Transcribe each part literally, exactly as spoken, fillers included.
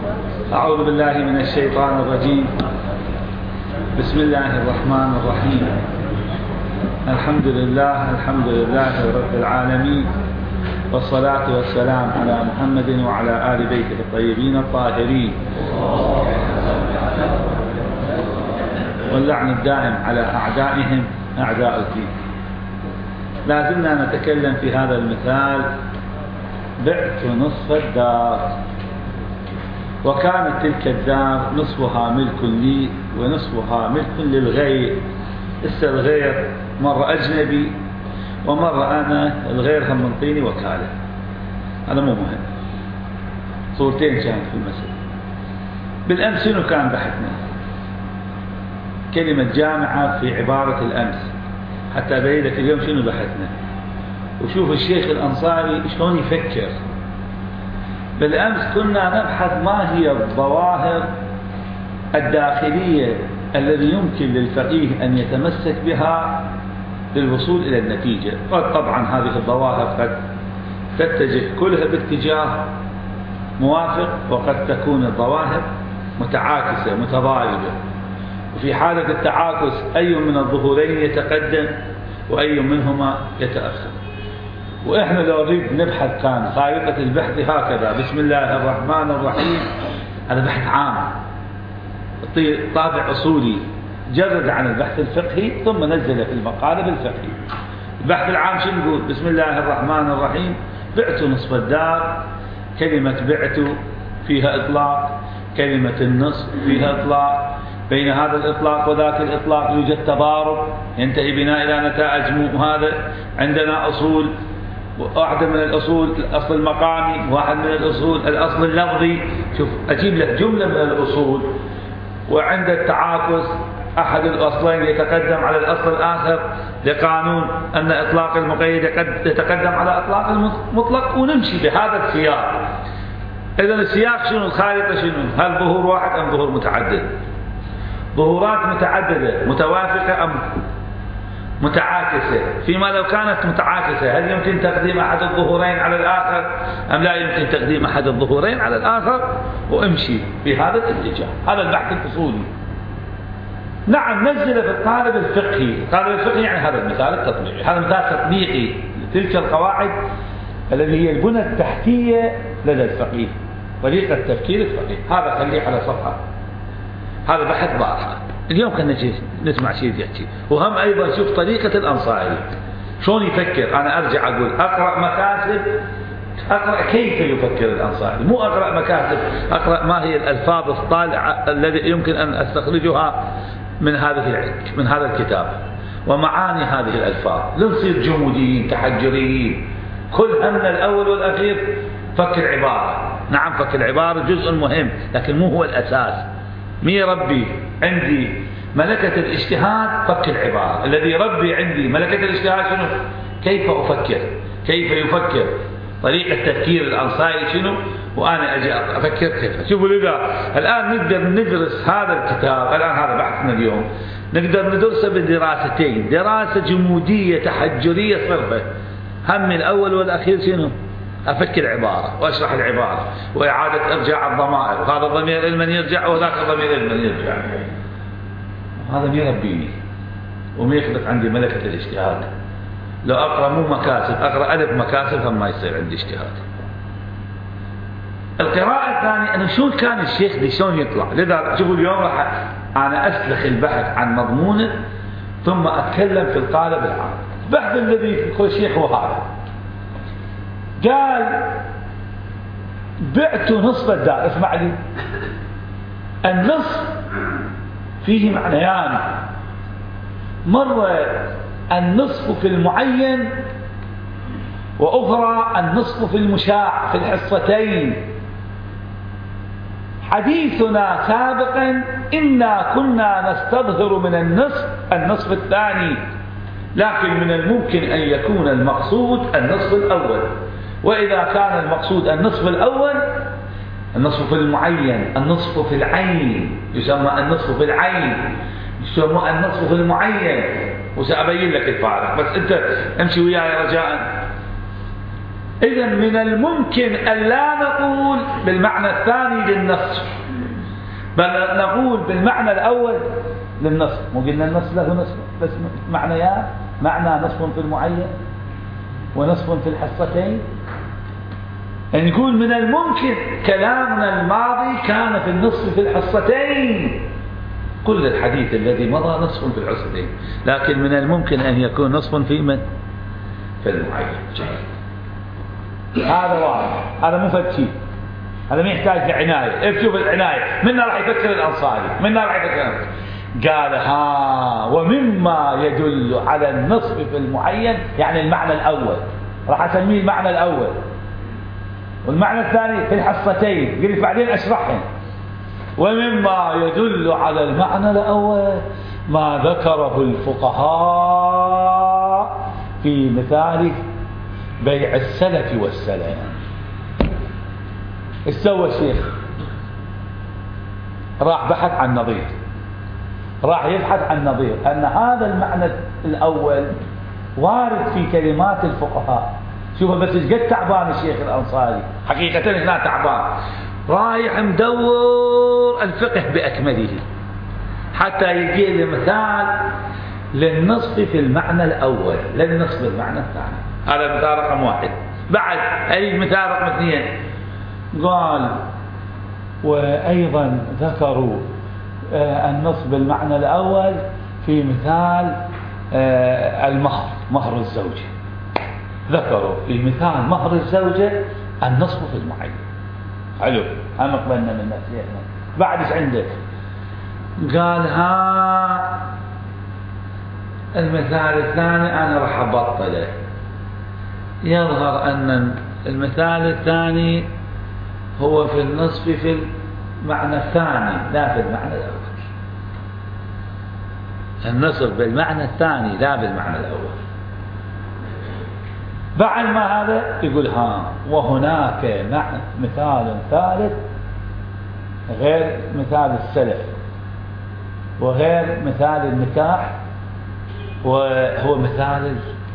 أعوذ بالله من الشيطان الرجيم. بسم الله الرحمن الرحيم. الحمد لله الحمد لله رب العالمين، والصلاة والسلام على محمد وعلى آل بيته الطيبين الطاهرين، واللعن الدائم على أعدائهم أعداء الدين. لا زلنا نتكلم في هذا المثال: بعت نصف الدار، وكانت تلك الدار نصفها ملك لي ونصفها ملك للغير. لسه الغير مرة أجنبي ومرة أنا، الغير هم منطيني وكالة. هذا مو مهم، صورتين كانت في المسألة. بالأمس شنو كان بحثنا؟ كلمة جامعة في عبارة الأمس، حتى أبين لك اليوم شنو بحثنا. وشوف الشيخ الأنصاري شلون يفكر. بالأمس كنا نبحث ما هي الظواهر الداخلية الذي يمكن للفقيه أن يتمسك بها للوصول إلى النتيجة. طبعا هذه الظواهر قد تتجه كلها باتجاه موافق، وقد تكون الظواهر متعاكسة متضاربة، وفي حالة التعاكس أي من الظهورين يتقدم وأي منهما يتأخر. وإحنا لو نريد نبحث كان خارطة البحث هكذا: بسم الله الرحمن الرحيم. هذا بحث عام طابع أصولي، جرد عن البحث الفقهي ثم نزل في المقالب الفقهي. البحث العام شو نقول؟ بسم الله الرحمن الرحيم. بعت نصف الدار، كلمة بعت فيها إطلاق، كلمة النصف فيها إطلاق، بين هذا الإطلاق وذاك الإطلاق يوجد تضارب ينتهي بنا إلى نتائج. مو هذا عندنا أصول، واحدة من الأصول الأصل المقامي، واحد من الأصول الأصل اللفظي. شوف أجيب لك جملة من الأصول، وعند التعاكس أحد الأصلين يتقدم على الأصل الآخر لقانون أن إطلاق المقيد قد يتقدم على إطلاق المطلق، ونمشي بهذا السياق. إذا السياق شنو؟ الخارطة شنو؟ هل ظهور واحد أم ظهور متعدد؟ ظهورات متعددة متوافقة أم متعاكسة؟ فيما لو كانت متعاكسة، هل يمكن تقديم أحد الظهورين على الآخر أم لا يمكن تقديم أحد الظهورين على الآخر؟ وامشي بهذا الاتجاه. هذا البحث الأصولي. نعم، نزل في القالب الفقهي. القالب الفقهي يعني هذا المثال التطبيقي، هذا مثال تطبيقي لتلك القواعد التي هي البنى التحتية لدى الفقيه، طريقة تفكير الفقيه. هذا خليه على صفحة. هذا بحث بارحة. اليوم كنا نسمع شيء يحكي. وهم أيضا شوف طريقة الأنصاري شلون يفكر. أنا أرجع أقول أقرأ مكاسب، أقرأ كيف يفكر الأنصاري، مو أقرأ مكاسب، أقرأ ما هي الألفاظ الطالعة التي يمكن أن أستخرجها من هذه من هذا الكتاب، ومعاني هذه الألفاظ. لا نصير جموديين تحجريين. كل همنا الأول والأخير فك العبارة. نعم، فك العبارة جزء مهم، لكن مو هو الأساس. مين يربي عندي ملكة الاجتهاد؟ فك العبارة. الذي يربي عندي ملكة الاجتهاد شنو؟ كيف أفكر، كيف يفكر، طريقة تفكير الأنصاري شنو، وأنا أجي أفكر كيف. شوفوا لذا الآن نقدر ندرس هذا الكتاب. الآن هذا بحثنا اليوم، نقدر ندرسه بدراستين: دراسة جمودية تحجرية صرفة، هم الأول والأخير شنو؟ أفكر العبارة وأشرح العبارة وإعادة إرجاع الضمائر، وهذا الضمير إلى من يرجع وذاك الضمير إلى من يرجع. هذا ما يربيني وما يخلق عندي ملكة الاجتهاد. لو أقرأ مو مكاسب، أقرأ ألف مكاسب، هم ما يصير عندي اجتهاد. القراءة الثانية أنا شلون كان الشيخ دي شلون يطلع. لذا شوفوا اليوم راح أنا أسلخ البحث عن مضمونه ثم أتكلم في القالب العام. البحث الذي يقول الشيخ هو هذا. قال بعت نصف الدار. اسمع لي، النصف فيه معنيان: مرة النصف في المعين، وأخرى النصف في المشاع في الحصتين. حديثنا سابقا إنا كنا نستظهر من النصف النصف الثاني، لكن من الممكن أن يكون المقصود النصف الأول. وإذا كان المقصود النصف الأول، النصف في المعين، النصف في العين يسمى النصف في العين، يسمى النصف في المعين. وسأبين لك الفارق، بس أنت امشي وياي رجاء. إذن من الممكن أن لا نقول بالمعنى الثاني للنص، بل نقول بالمعنى الأول للنص. مو قلنا النص له نصف بس معنيان، معنى نصف في المعين ونصف في الحصتين. أن يكون من الممكن كلامنا الماضي كان في النصف في الحصتين، كل الحديث الذي مضى نصف في الحصتين، لكن من الممكن أن يكون نصف في من؟ في المعين. هذا واضح، هذا مو فد شيء، هذا ما يحتاج لعناية. شوف العناية، منا راح يفكر الأنصاري، منا راح يفكر. قال ها ومما يدل على النصف في المعين، يعني المعنى الأول راح أسميه المعنى الأول، والمعنى الثاني في الحصتين، قلت بعدين أشرحهم. ومما يدل على المعنى الأول ما ذكره الفقهاء في مثال بيع السلف والسلام. ايش سوى الشيخ؟ راح بحث عن نظير، راح يبحث عن نظير أن هذا المعنى الأول وارد في كلمات الفقهاء. شوفوا بس ايش قد تعبان الشيخ الأنصاري، حقيقة هنا تعبان، رايح مدور الفقه بأكمله حتى يجي لي مثال للنصف في المعنى الأول، للنصف بالمعنى الثاني. هذا مثال رقم واحد. بعد أي مثال رقم اثنين؟ قال وأيضا ذكروا النصف بالمعنى الأول في مثال المهر، مهر الزوجة. ذكروا في مثال مهر الزوجة النصف في المعين. حلو، هم قبلنا من نسيحنا. بعد ايش عندك؟ قال ها المثال الثاني أنا راح أبطله. يظهر أن المثال الثاني هو في النصف في المعنى الثاني لا في المعنى الأول. النصف بالمعنى الثاني لا بالمعنى الأول. بعد ما هذا يقول ها وهناك مثال ثالث غير مثال السلف وغير مثال النكاح، وهو مثال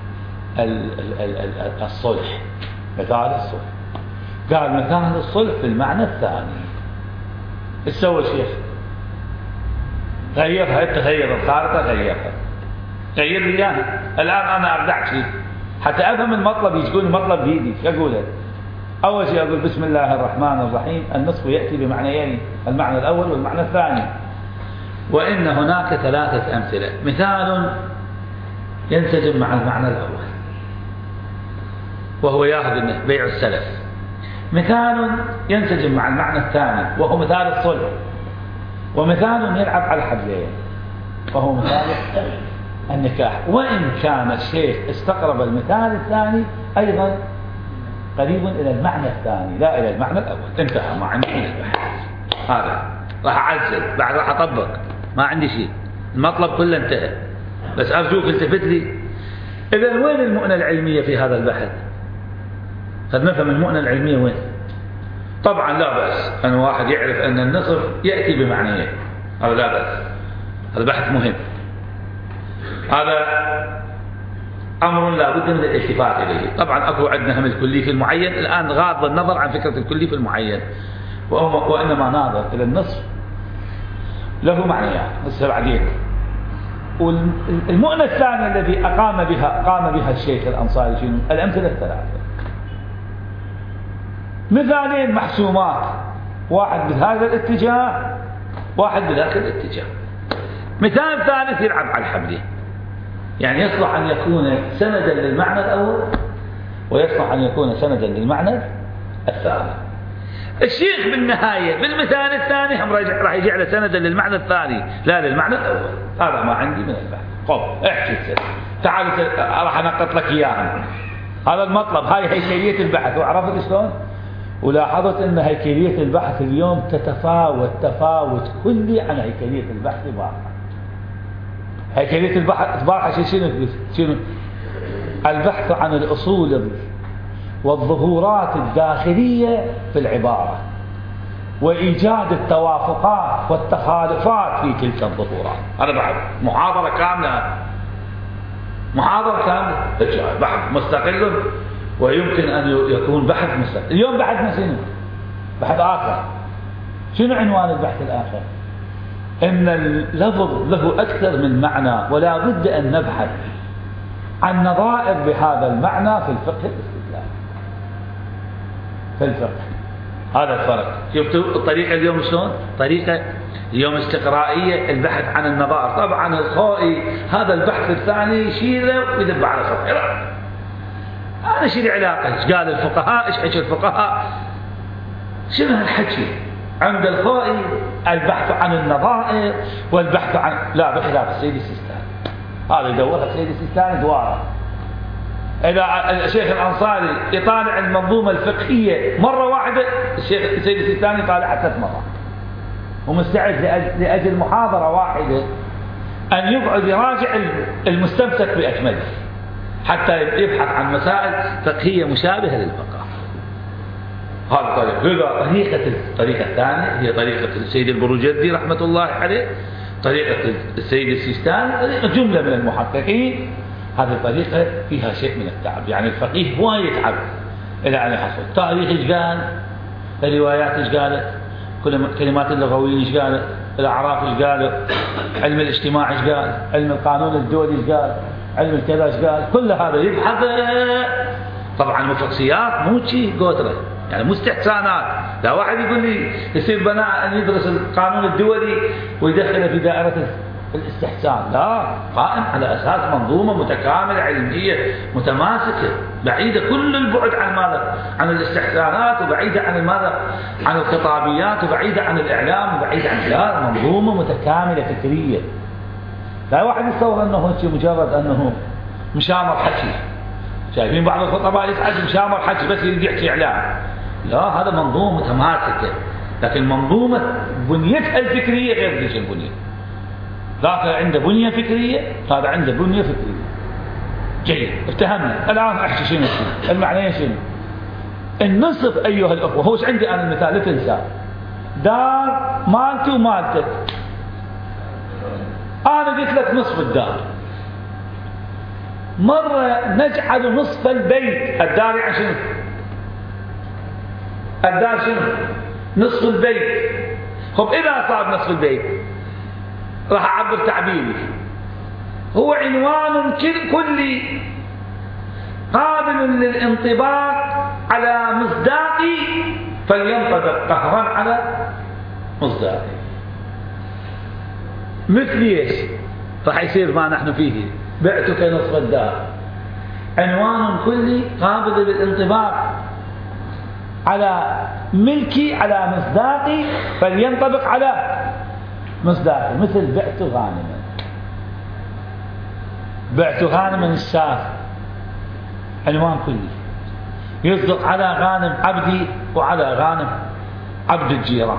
الصلح، مثال الصلح. قال مثال الصلح في المعنى الثاني. ايش سوى الشيخ؟ غيرها، انت غير الخارطة، غيرها، غير لي اياها. الان انا ابدعت فيه حتى افهم المطلب، يقول المطلب بيدي. اقوله اول شيء اقول بسم الله الرحمن الرحيم، النصف ياتي بمعنيين، المعنى الاول والمعنى الثاني. وان هناك ثلاثة امثلة. مثال ينسجم مع المعنى الاول وهو ياخذ بيع السلف. مثال ينسجم مع المعنى الثاني وهو مثال الصلح. ومثال يلعب على الحبلين وهو مثال النكاح. وإن كان الشيخ استقرب المثال الثاني أيضا قريب إلى المعنى الثاني لا إلى المعنى الأول. انتهى، ما عندي من البحث. هذا راح أعزل، بعد راح أطبق، ما عندي شيء، المطلب كله انتهى. بس أرجوك التفت لي. إذا وين المؤنة العلمية في هذا البحث؟ قد نفهم المؤنة العلمية وين. طبعا لا بأس أن واحد يعرف أن النصف يأتي بمعنيين، هذا لا بأس، هذا بحث مهم، هذا أمر لا بد من الالتفات إليه. طبعا أكو عندنا هم الكلي في المعين، الآن غاض النظر عن فكرة الكلي في المعين، وإنما ناظر إلى النصف له معنيان هسه بعدين. والمؤنة الثانية الذي أقام بها قام بها الشيخ الأنصاري شنو؟ الأمثلة الثلاثة، مثالين محسومات، واحد بهذا الاتجاه واحد بذاك الاتجاه. مثال ثالث يلعب على الحبلين، يعني يصلح أن يكون سندا للمعنى الأول ويصلح أن يكون سندا للمعنى الثاني. الشيخ بالنهاية بالمثال الثاني هم راح يجعل سندا للمعنى الثاني لا للمعنى الأول. هذا ما عندي من البحث. قم احكي تعال راح أنقط لك إياهم. هذا المطلب، هاي هيكلية البحث. وعرفت شلون؟ ولاحظت أن هيكلية البحث اليوم تتفاوت تفاوت كلي عن هيكلية البحث البارحة. هيكلية البحث البارحة شنو شنو؟ البحث عن الأصول والظهورات الداخلية في العبارة وإيجاد التوافقات والتخالفات في تلك الظهورات. هذا بعد محاضرة كاملة، محاضرة كاملة، بحث مستقل ويمكن أن يكون بحث مستقل. اليوم بحثنا شنو؟ بحث آخر. شنو عنوان البحث الآخر؟ إن اللفظ له أكثر من معنى، ولا بد أن نبحث عن نظائر بهذا المعنى في الفقه الاستدلالي. في الفقه هذا الفرق. شفتوا الطريقة اليوم شلون؟ طريقة اليوم استقرائية، البحث عن النظائر. طبعا الخوئي هذا البحث الثاني يشيله ويدب على سطحه. أنا شيل علاقة إيش قال الفقهاء، إيش حكي الفقهاء، شنو هالحكي؟ عند الخوئي البحث عن النظائر والبحث عن، لا بخلاف السيد السيستاني، هذا يدورها السيد السيستاني دواره. إذا الشيخ الأنصاري يطالع المنظومة الفقهية مرة واحدة، الشيخ السيد السيستاني يطالعها ثلاث مرات، ومستعد لأجل محاضرة واحدة أن يقعد يراجع المستمسك بأكمله حتى يبحث عن مسائل فقهية مشابهة للفقه. هذا طريقة. طريقة الطريقة الثانية هي طريقة السيد البروجردي رحمة الله عليه، طريقة السيد السيستاني، طريقة جملة من المحققين. هذه الطريقة فيها شيء من التعب، يعني الفقيه هو يتعب إلى أن يحصل تاريخ إيش قال، الروايات إيش قالت، كلمات اللغويين إيش قالت، الأعراف إيش قالوا، علم الاجتماع إيش قال، علم القانون الدولي إيش قال، علم الكذا إيش قال، كل هذا يبحث. طبعا مفصيات مو شيء قدرة، يعني مو استحسانات. لا واحد يقول لي يصير بناء أن يدرس القانون الدولي ويدخله في دائرة الاستحسان، لا، قائم على أساس منظومة متكاملة علمية متماسكة، بعيدة كل البعد عن ماذا؟ عن الاستحسانات، وبعيدة عن ماذا؟ عن الخطابيات، وبعيدة عن الإعلام، وبعيدة عن، لا، منظومة متكاملة فكرية. لا واحد يتصور أنه مجرد أنه مشامر حكي. شايفين بعض الخطباء يسعد مشامر حكي بس يريد يحكي إعلام. لا، هذا منظومة متماسكة، لكن منظومة بنيتها الفكرية غير ذيك البنية. ذاك عنده بنية فكرية، هذا عنده بنية فكرية. جيد، افتهمنا. الآن أحكي شنو المعنى شنو؟ النصف أيها الأخوة، هوش عندي أنا المثال لا تنسى، دار مالتي ومالتك، أنا قلت لك نصف الدار، مرة نجعل نصف البيت، الدار يعني شنو؟ الدار شنو؟ نصف البيت. خب إذا صار نصف البيت راح أعبر تعبيري، هو عنوان كلي قابل للانطباق على مصداقي فلينطبق قهرا على مصداقي. مثل ايش؟ راح يصير ما نحن فيه، بعتك نصف الدار، عنوان كلي قابل للانطباق على ملكي على مصداقي فلينطبق على مصداقي. مثل بعت غانما، بعت غانما الشاة، عنوان كلي يصدق على غانم عبدي وعلى غانم عبد الجيران،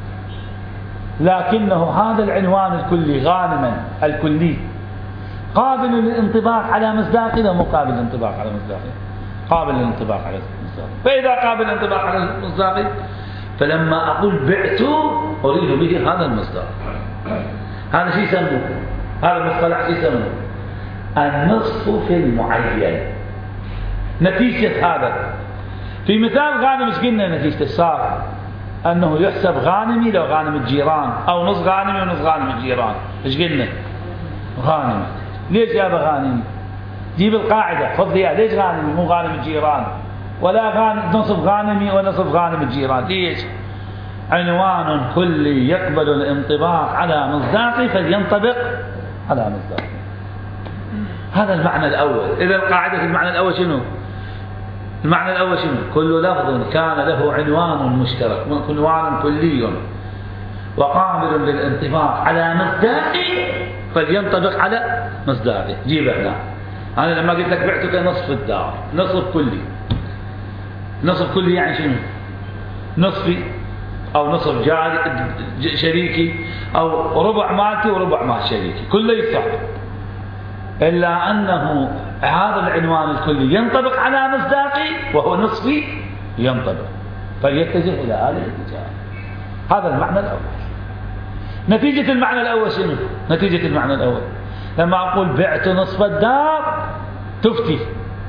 لكنه هذا العنوان الكلي غانما الكلي قابل للانطباق على مصداقه، لا مو قابل للانطباق على مصداقه، قابل للانطباق على مصداقه. فإذا قابل للانطباق على مصداقه فلما أقول بعت أريد به هذا المصداق. هذا شيء يسموه، هذا المصطلح شيء يسموه النصف في المعين. نتيجة هذا في مثال غانم ايش قلنا نتيجة صار أنه يحسب غانمي لو غانم الجيران، أو نص غانمي ونص غانم الجيران. ايش قلنا؟ غانمي. ليش جاب غانمي؟ جيب القاعدة خذ ليها، ليش غانمي مو غانم الجيران؟ ولا غانم نصف غانمي ونصف غانم الجيران. ليش؟ عنوان كلي يقبل الانطباق على مصداقه فلينطبق على مصداقه. هذا المعنى الأول. إذا القاعدة المعنى الأول شنو؟ المعنى الأول شنو؟ كل لفظ كان له عنوان مشترك، عنوان كلي وقابل للانطباق على مصداقه فلينطبق على مصداقه. جيب هنا، أنا لما قلت لك بعتك نصف الدار، نصف كلي، نصف كلي يعني شنو؟ نصفي أو نصف جاري شريكي، أو ربع مالتي وربع مال شريكي، كله يصح، إلا أنه هذا العنوان الكلي ينطبق على مصداقي وهو نصفي ينطبق، فليتجه إلى هذا الاتجاه. هذا المعنى الأول. نتيجة المعنى الأول شنو؟ نتيجة المعنى الأول لما أقول بعت نصف الدار تفتي،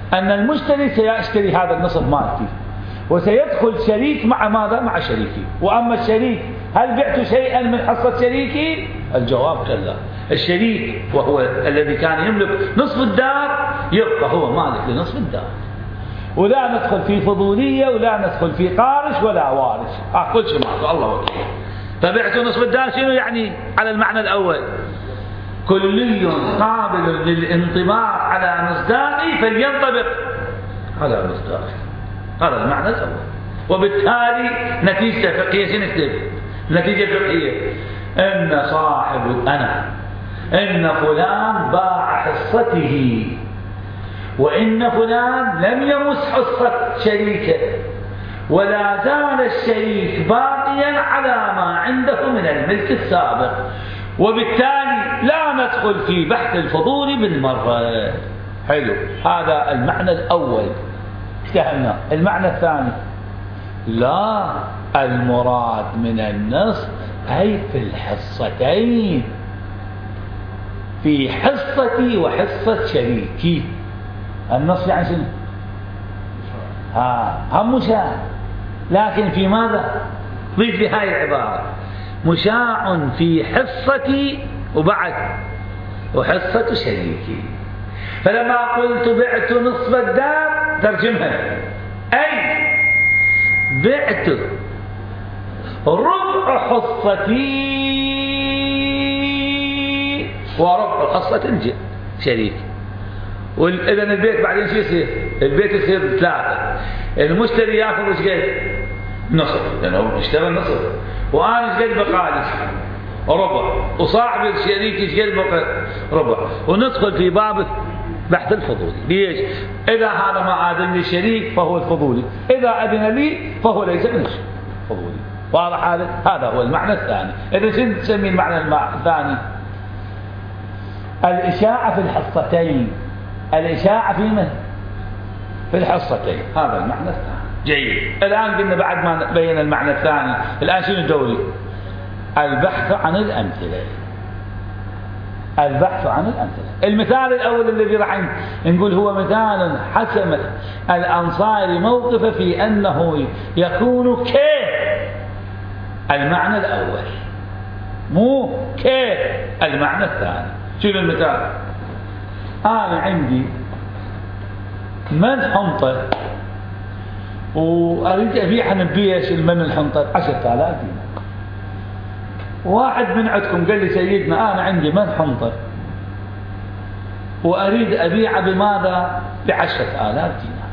أن المشتري سيشتري هذا النصف مالتي وسيدخل شريك مع ماذا؟ مع شريكي. وأما الشريك هل بعت شيئا من حصة شريكي؟ الجواب كلا. الشريك وهو الذي كان يملك نصف الدار يبقى هو مالك لنصف الدار، ولا ندخل في فضولية ولا ندخل في قارش ولا وارث، آه كل شيء معك الله وكيل. فبعت نصف الدار شنو يعني على المعنى الأول؟ كلي قابل للانطباق على مصداقه فلينطبق على مصداقه، هذا المعنى الأول. وبالتالي نتيجة فقهية شنو نكتب؟ نتيجة فقهية إن صاحب أنا إن فلان باع حصته وإن فلان لم يمس حصة شريكه ولا زال الشريك باقيا على ما عنده من الملك السابق، وبالتالي لا ندخل في بحث الفضول بالمرة. حلو، هذا المعنى الأول افتهمنا. المعنى الثاني لا، المراد من النص أي في الحصتين، في حصتي وحصة شريكي. النص يعني شنو؟ ها هم مشاع، لكن في ماذا؟ ضيف لي هاي العبارة مشاع في حصتي وبعد وحصة شريكي. فلما قلت بعت نصف الدار ترجمها أي بعت ربع حصتي وربع حصة شريك. وإذا البيت بعدين شو يصير؟ البيت يصير ثلاثة، المشتري ياخذ ايش قد؟ نصف، لأنه هو اشترى نصف، وأنا ايش قد بقالي؟ ربع، وصاحب الشريك ايش قد بقى؟ ربع، وندخل في باب بحث الفضولي. ليش؟ إذا هذا ما آذن لي الشريك فهو الفضولي، إذا أذن لي فهو ليس من الفضولي. واضح هذا؟ هذا هو المعنى الثاني. إذا شنو تسمي المعنى الثاني؟ الإشاعة في الحصتين. الإشاعة في من؟ في الحصتين، هذا المعنى الثاني. جيد، الآن قلنا بعد ما بين المعنى الثاني، الآن شنو الدوري؟ البحث عن الأمثلة. البحث عن الأمثلة. المثال الأول الذي راح نقول هو مثال حسم الأنصاري موقفه في أنه يكون ك المعنى الأول مو ك المعنى الثاني. شوف المثال، أنا عندي من حنطة وأريد أبيعها نبيش المن الحنطة عشرة آلاف دينار. واحد من عندكم قال لي سيدنا أنا عندي من حنطة وأريد أبيعها بماذا؟ بعشرة آلاف دينار.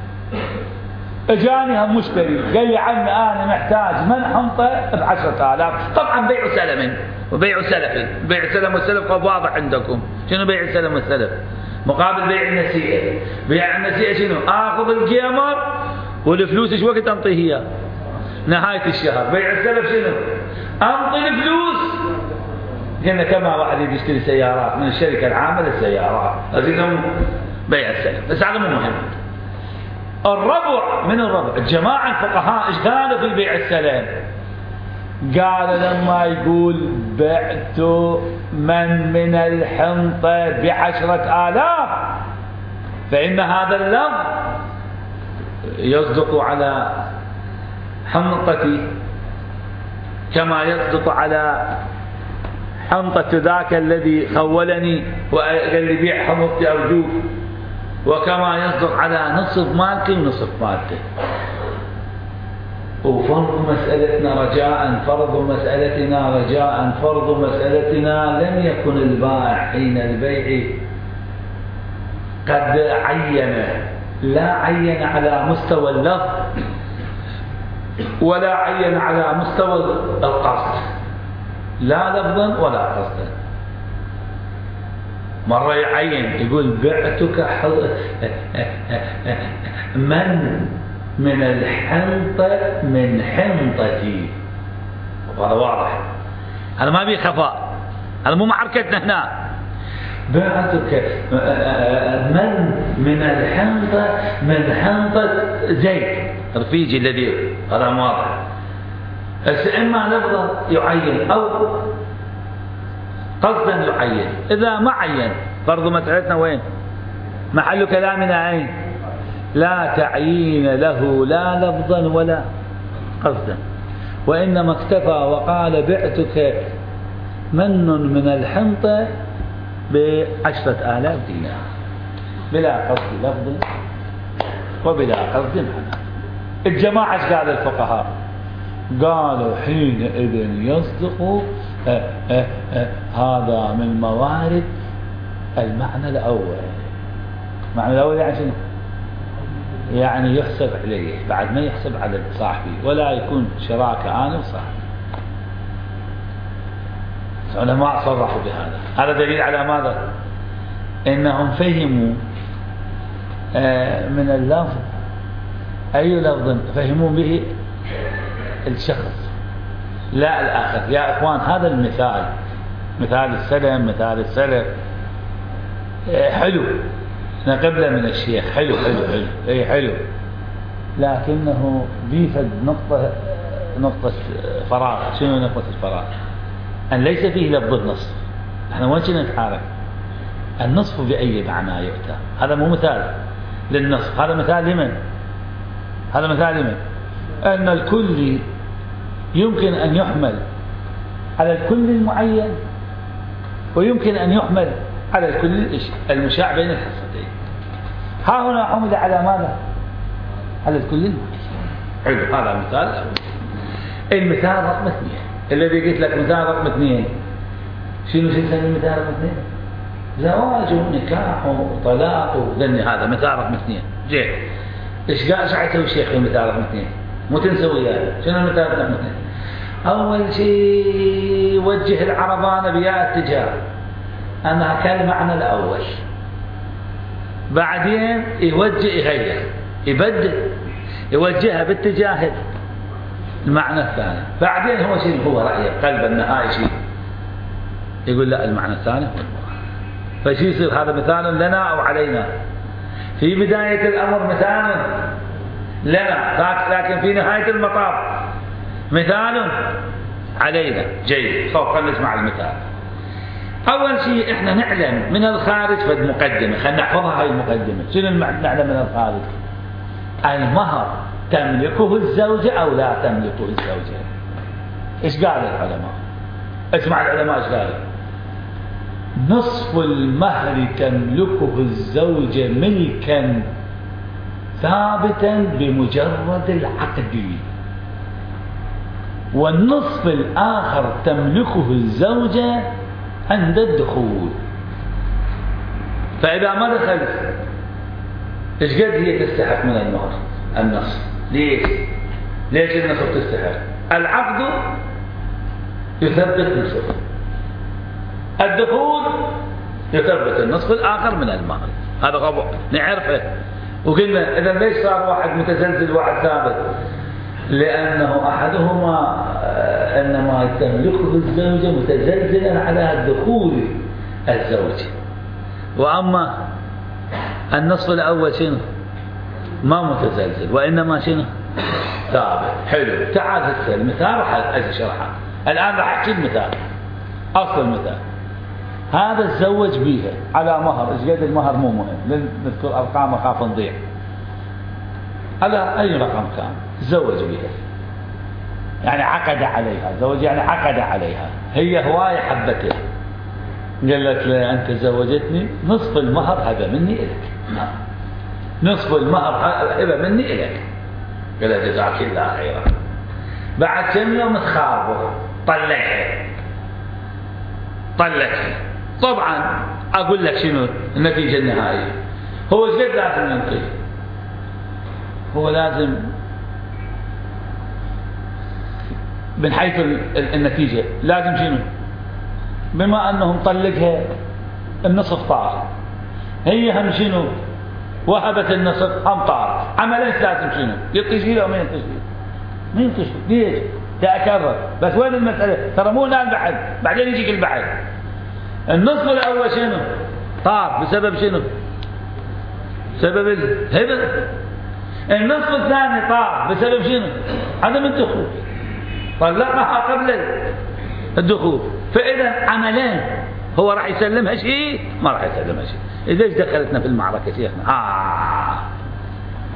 اجاني هم مشتري قال لي عمي أنا محتاج من حنطة بعشرة آلاف. طبعا بيع سلم وبيع سلف. بيع سلم والسلف واضح عندكم. شنو بيع السلم والسلف؟ مقابل بيع النسيئة. بيع النسيئة شنو؟ آخذ القيمر والفلوس ايش وقت أنطيه إياه؟ نهاية الشهر. بيع السلف شنو؟ أنطي الفلوس. قلنا كما واحد يشتري سيارات من الشركة العامة للسيارات لازم بيع السلف، بس هذا مو مهم. الربع من الربع، الجماعة الفقهاء ايش قالوا في بيع السلم؟ قال لما يقول بعت من من الحنطة بعشرة آلاف فإن هذا اللفظ يصدق على حنطتي كما يصدق على حنطة ذاك الذي خولني وقال لي بيع حنطتي أرجوك، وكما يصدق على نصف مالتي ونصف مالتي. وفرض مسألتنا رجاء فرض مسألتنا رجاء فرض مسألتنا لم يكن البائع حين البيع قد عين، لا عين على مستوى اللفظ ولا عين على مستوى القصد، لا لفظا ولا قصدا. مرة يعين يقول بعتك من من الحنطة من حنطتي، وهذا واضح، هذا ما بيه خفاء، هذا مو معركتنا هنا. بعتك من من الحنطة من حنطة زيد رفيجي الذي، هذا واضح. إما لفظا يعين أو قصدا يعين. إذا ما عين فرض مسألتنا وين؟ محل كلامنا أين؟ لا تعيين له لا لفظا ولا قصدا، وإنما اكتفى وقال بعتك من من الحنطة بعشرة آلاف دينار بلا قصد لفظ وبلا قصد معنى. الجماعة ايش قال الفقهاء؟ قالوا حينئذ يصدق آه آه آه هذا من موارد المعنى الأول. المعنى الأول يعني شنو؟ يعني يحسب عليه بعد ما يحسب على صاحبه، ولا يكون شراكة أنا وصاحبي. العلماء صرحوا بهذا. هذا دليل على ماذا؟ إنهم فهموا آه من اللفظ أي لفظ فهموا به الشخص لا الآخر. يا إخوان هذا المثال، مثال السلم، مثال السلف آه حلو، نقبله من الشيخ، حلو حلو حلو اي حلو، لكنه بيفد نقطة نقطة فراغ. شنو نقطة الفراغ؟ أن ليس فيه لفظ النصف. احنا وين كنا نتحرك؟ النصف بأي معنى يؤتى؟ هذا مو مثال للنصف، هذا مثال لمن؟ هذا مثال لمن؟ أن الكل يمكن أن يحمل على الكل المعين، ويمكن أن يحمل على الكل المشاع بين الحصتين. ها هنا حمل على ماذا؟ على الكل المعين. حلو، هذا مثال أول. المثال رقم اثنين الذي قلت لك، مثال رقم اثنين شنو نسميه مثال رقم اثنين؟ زواج ونكاح وطلاق وذني، هذا مثال رقم اثنين. زين، ايش قال ايش حيسوي الشيخ في مثال رقم اثنين؟ مو تنسى وياه. شنو المثال رقم اثنين؟ اول شيء يوجه العربانه بيا اتجاه انها كالمعنى الاول، بعدين يوجه يغير يبدل يوجهها باتجاه المعنى الثاني، بعدين هو شيء هو رأيه قلب النهائي شيء يقول لا المعنى الثاني هو المراد. فشي يصير هذا مثال لنا أو علينا؟ في بداية الأمر مثال لنا، لكن في نهاية المطاف مثال علينا. جيد، سوف نسمع المثال. أول شيء إحنا نعلم من الخارج فد مقدمة، خلينا نحفظها هاي المقدمة. شنو نعلم من الخارج؟ المهر تملكه الزوجة أو لا تملكه الزوجة؟ إيش قال العلماء؟ اسمع العلماء إيش قالوا؟ نصف المهر تملكه الزوجة ملكا ثابتا بمجرد العقد، والنصف الآخر تملكه الزوجة عند الدخول. فإذا ما دخلت إيش قد هي تستحق من المهر؟ النصف. ليش؟ ليش النصف تستحق؟ العقد يثبت نصف، الدخول يثبت النصف الآخر من المهر. هذا غبو نعرفه. وقلنا إذا ليش صار واحد متزلزل وواحد ثابت؟ لأنه أحدهما إنما تملكه الزوجة متزلزلا على دخول الزوج، وأما النصف الأول شنو؟ ما متزلزل وإنما شنو؟ ثابت. حلو، تعال هسه المثال راح أشرحه الآن. راح أحكي المثال، أصل المثال. هذا تزوج بيها على مهر، إيش قد المهر مو مهم، نذكر أرقام أخاف نضيع. على أي رقم كان تزوج بها، يعني عقد عليها. زوج يعني عقد عليها، هي هواية حبته، قالت له أنت زوجتني، نصف المهر هذا مني إلك، نصف المهر هذا مني إلك. قال جزاك الله خيرا. بعد كم يوم تخابر طلعها طلعها. طبعا أقول لك شنو النتيجة النهائية؟ هو ايش قد لازم ينقذ؟ هو لازم من حيث النتيجة لازم شنو؟ بما أنه مطلقها النصف طار، هي هم شنو؟ وهبت النصف هم طار. عملين لازم شنو؟ يعطي شيء أو ما يعطي شيء؟ ما يعطي شيء. ليش؟ تأكرر. بس وين المسألة؟ ترى مو الآن بعد، بعدين يجيك البعد. النصف الأول شنو؟ طار بسبب شنو؟ سبب الهبة. النصف الثاني طار بسبب شنو؟ عدم الدخول، طلقها قبل الدخول. فإذا عملين، هو راح يسلمها شيء ما راح يسلمها شيء. ليش دخلتنا في المعركة شيخنا؟ آه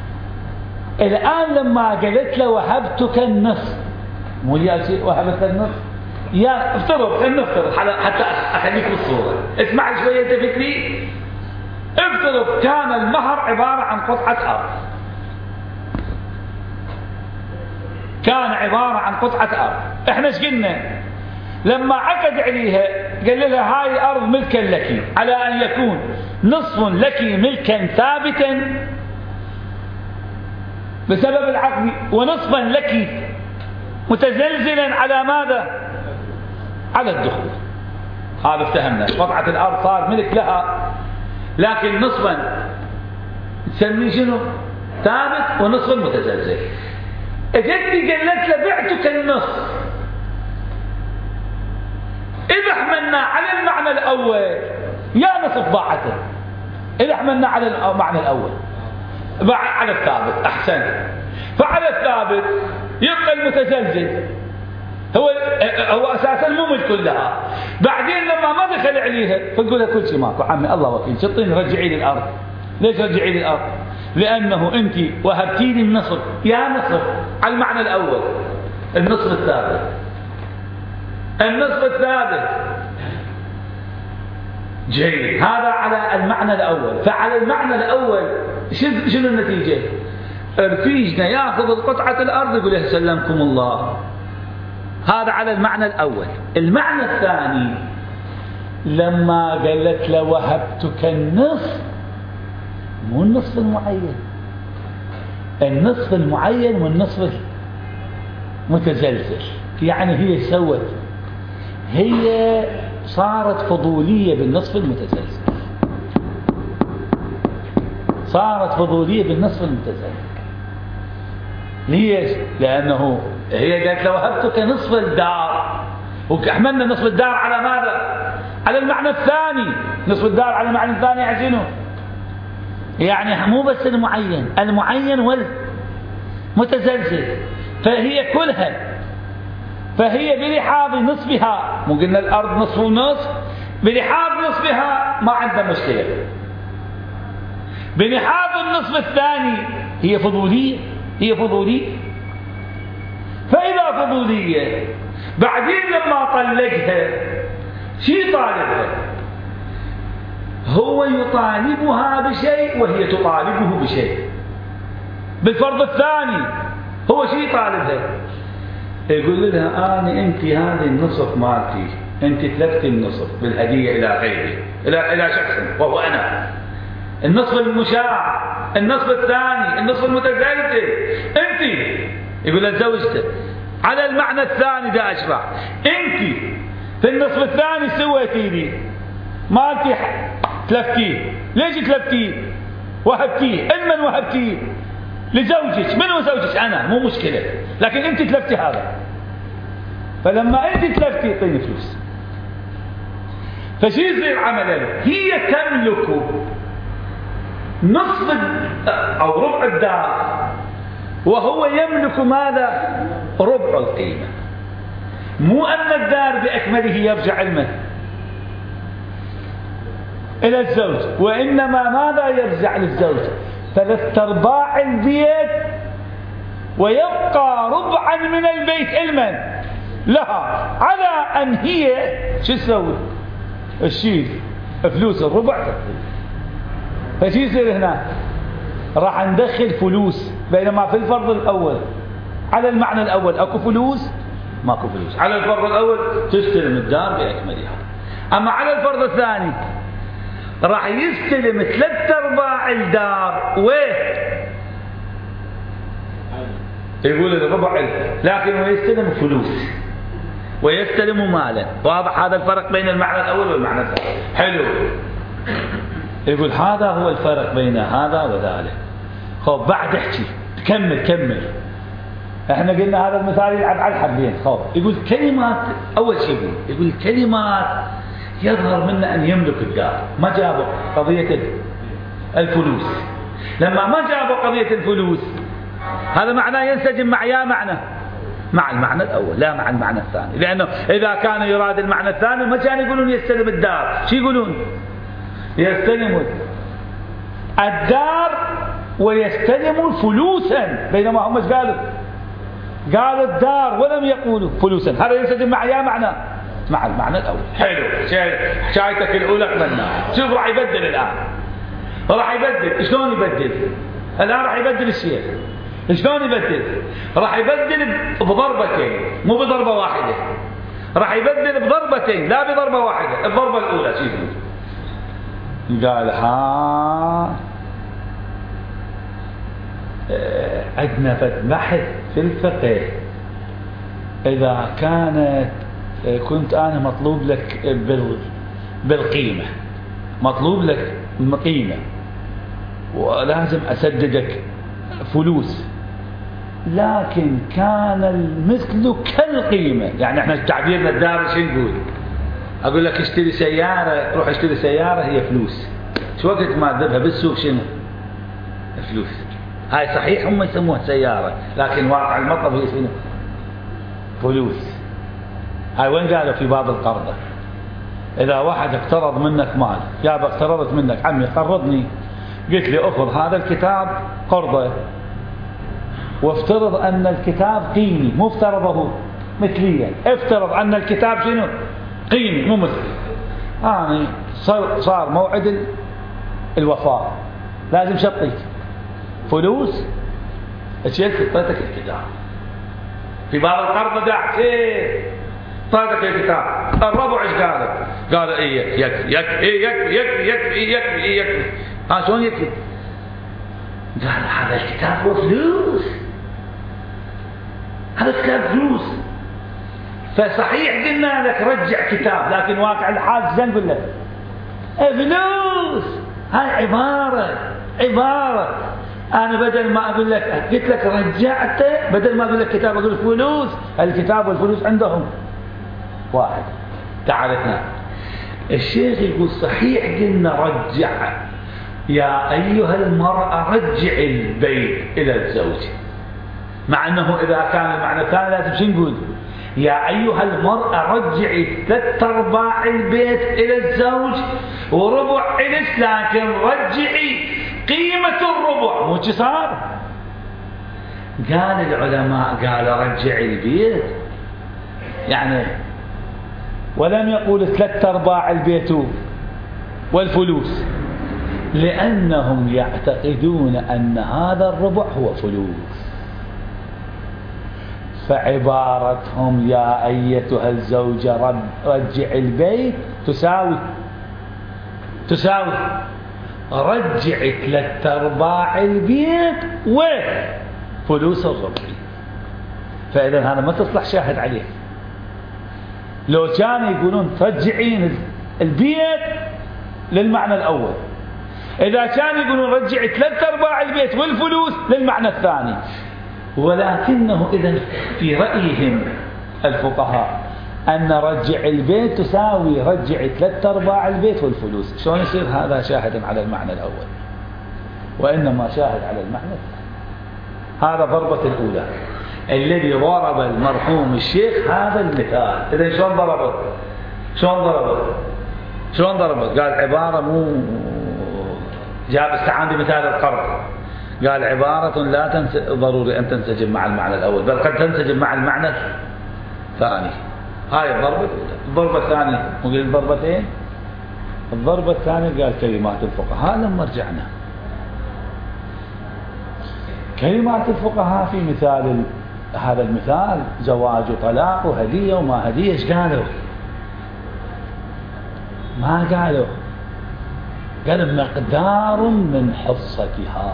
الآن لما قالت له وهبتك النصف، مو هي وهبت النصف، يا افترض خلينا نفترض حتى اخليك بالصوره، اسمع شويه انت فكري. افترض كان المهر عباره عن قطعه ارض، كان عباره عن قطعه ارض، احنا ايش قلنا؟ لما عقد عليها قال لها هاي الارض ملكا لك، على ان يكون نصف لك ملكا ثابتا بسبب العقد، ونصفا لك متزلزلا على ماذا؟ على الدخول. هذا افتهمنا، قطعة الأرض صار ملك لها، لكن نصفا تسميه شنو؟ ثابت، ونصفا متزلزل. اجتني قالت له بعتك النصف. إذا حملنا على المعنى الأول يا نصف ضاعته، إذا حملنا على المعنى الأول على الثابت أحسن، فعلى الثابت يبقى المتزلزل هو هو اساسا مو ملك لها. بعدين لما ما دخل عليها فنقول لها كل شيء ماكو، عمي الله وكيل، شطيني رجعي لي الارض. ليش رجعي لي الارض؟ لانه انت وهبتي لي النصف، يا نصف على المعنى الاول، النصف الثابت، النصف الثابت جيد، هذا على المعنى الاول. فعلى المعنى الاول شنو النتيجه؟ رفيجنا ياخذ قطعه الارض يقول له سلمكم الله. هذا على المعنى الأول. المعنى الثاني لما قالت له وهبتك النصف، مو النصف المعين، النصف المعين والنصف المتزلزل. يعني هي سوت، هي صارت فضولية بالنصف المتزلزل، صارت فضولية بالنصف المتزلزل. ليش؟ لأنه هي قالت له وهبتك نصف الدار، وحملنا نصف الدار على ماذا؟ على المعنى الثاني. نصف الدار على المعنى الثاني يعني شنو؟ يعني مو بس المعين، المعين والمتزلزل. فهي كلها، فهي بلحاظ نصفها، مو قلنا الأرض نصف ونصف، بلحاظ نصفها ما عندها مشكلة. بلحاظ النصف الثاني هي فضولية، هي فضولية. فإذا فضولية بعدين لما طلقها شي طالبها؟ هو يطالبها بشيء وهي تطالبه بشيء. بالفرض الثاني هو شي طالبها؟ يقول لها أنا أنت هذه النصف مالتي، أنت تلفتي النصف بالهدية إلى غيري، إلى إلى شخص وهو أنا، النصف المشاع، النصف الثاني، النصف المتزلزل أنت. يقول لها زوجته على المعنى الثاني ده أشرح، أنت في النصف الثاني سويتي لي مالتي تلفتيه. ليش تلفتيه؟ وهبتيه. لمن وهبتيه؟ لزوجك. من هو زوجك؟ أنا، مو مشكلة، لكن أنت تلفتي هذا. فلما أنت تلفتي اعطيني فلوس. فشي يصير عملا؟ هي تملك نصف أو ربع الدار، وهو يملك ماذا؟ ربع القيمة. مو أن الدار بأكمله يرجع المال إلى الزوج، وإنما ماذا يرجع للزوج؟ ثلاث أرباع البيت، ويبقى ربعا من البيت المن لها، على أن هي شو تسوي؟ الشيل فلوس الربع. فشي يصير هنا؟ راح ندخل فلوس، بينما في الفرض الأول على المعنى الأول أكو فلوس، ماكو فلوس. على الفرض الأول تستلم الدار بأكملها، أما على الفرض الثاني راح يستلم ثلاث أرباع الدار. وين؟ يقول الربع، لكن هو يستلم فلوس ويستلم مالا. واضح هذا الفرق بين المعنى الأول والمعنى الثاني؟ حلو. يقول هذا هو الفرق بين هذا وذلك. خب بعد احكي، كمل كمل. احنا قلنا هذا المثال يلعب على الحبلين. خب يقول كلمات، اول شيء يقول يقول كلمات يظهر منها ان يملك الدار. ما جابوا قضية الفلوس. لما ما جابوا قضية الفلوس هذا معناه ينسجم مع يا معنى مع المعنى الاول لا مع المعنى الثاني، لانه اذا كان يراد المعنى الثاني ما كانوا يقولون يستلم الدار. شو يقولون؟ يستلم الدار ويستلم فلوسا، بينما هم قالوا قالوا الدار ولم يقولوا فلوسا. هذا ينسجم مع يا معنى مع المعنى الأول. حلو، حكايتك الأولى قبلنا. شوف راح يبدل الآن، راح يبدل. شلون يبدل الآن؟ راح يبدل الشيخ. شلون يبدل؟ راح يبدل بضربتين، مو بضربة واحدة. راح يبدل بضربتين لا بضربة واحدة. الضربة الأولى شوفوا، قال ها عندنا فد بحث في الفقه، إذا كانت كنت أنا مطلوب لك بالقيمة، مطلوب لك قيمة ولازم أسددك فلوس، لكن كان المثل كالقيمة. يعني احنا تعبيرنا الدارج شو نقول؟ أقول لك اشتري سيارة، روح اشتري سيارة هي فلوس. شو وقت ما تذهبها بالسوق شنو؟ فلوس. هاي صحيح هم يسموها سيارة، لكن واقع المطلب هي شنو؟ فلوس. هاي وين قالوا؟ في باب القرضة. إذا واحد اقترض منك مال، يا اقترضت منك عمي قرضني، قلت لي أخذ هذا الكتاب قرضة، وافترض أن الكتاب قيمي، مو افترضه مثليا، افترض أن الكتاب شنو؟ قيمي مو مثلي. أنا صار, صار موعد الوفاء، لازم شطيك فلوس. اشيلت طيتك الكتاب في باب القرض دعت ايه طيتك الكتاب. الربع ايش قال؟ قال ايه يكفي يكفي يكفي يكفي يكفي يكفي يكفي. ها شلون يكفي؟ قال هذا الكتاب هو فلوس، هذا الكتاب فلوس. فصحيح قلنا لك رجع كتاب، لكن واقع الحال زين نقول لك فلوس. هاي عبارة عبارة أنا بدل ما أقول لك قلت لك رجعته، بدل ما أقول لك كتاب أقول فلوس. الكتاب والفلوس عندهم واحد. تعرفنا الشيخ يقول صحيح قلنا رجع يا أيها المرأة رجع البيت إلى الزوج، مع أنه إذا كان المعنى الثاني لازم شو نقول؟ يا أيها المرأة رجعي ثلاث أرباع البيت إلى الزوج وربع إليك، لكن رجعي قيمة الربع. مو شو صار؟ قال العلماء قال رجعي البيت يعني، ولم يقول ثلاث أرباع البيت والفلوس، لأنهم يعتقدون أن هذا الربع هو فلوس. فعبارتهم يا أيتها الزوجة رجع البيت تساوي تساوي رجع ثلاث أرباع البيت وفلوس الربع. فإذا هذا ما تصلح شاهد عليه. لو كانوا يقولون ترجعين البيت للمعنى الأول، إذا كانوا يقولون رجع ثلاث أرباع البيت والفلوس للمعنى الثاني. ولكنه إذا في رأيهم الفقهاء أن رجع البيت تساوي رجع ثلاث أرباع البيت والفلوس. شلون يصير هذا شاهد على المعنى الأول وإنما شاهد على المعنى الثاني؟ هذا ضربة الأولى الذي ضرب المرحوم الشيخ هذا المثال. إذا شلون ضربه؟ شلون ضربه؟ شلون ضربه؟ قال عبارة مو جاب استعان بمثال القرض، قال عبارة لا تنس... ضروري أن تنسجم مع المعنى الأول، بل قد تنسجم مع المعنى الثاني. هاي الضربة الأولى. الضربة الثانية وقال الضربتين. الضربة الثانية قال كلمات الفقهاء. لما رجعنا كلمات الفقهاء في مثال هذا المثال زواج وطلاق وهدية وما هدية، ايش قالوا؟ ما قالوا، قال مقدار من حصتها.